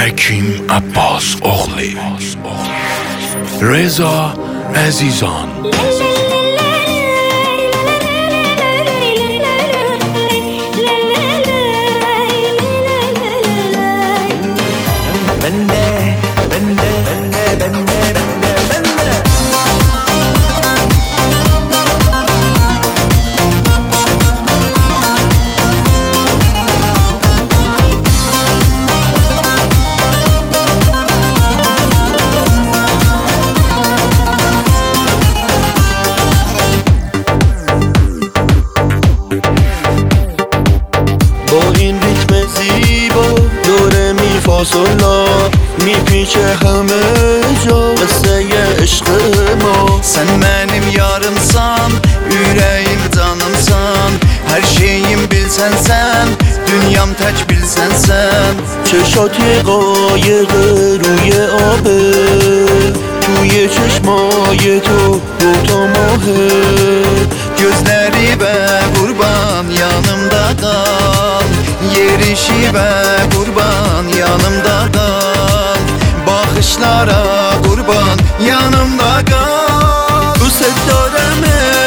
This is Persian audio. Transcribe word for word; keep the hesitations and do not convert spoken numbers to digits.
حکیم عباس اغلی، رضا عزیزان. فاصلا میپیچه همه جا قصه عشق ما. Sen benim yarımsan, yüreğim canımsan. Her şeyim bilsen sen, dünyam tek bilsen sen. چشاتی قایق روی آبه، توی چشمای تو دوتا ماهه. Gözleri be kurban yanımda kal, yerişi be kurban yanımda kal. Bakışlara kurban yanımda kal. دوست دارم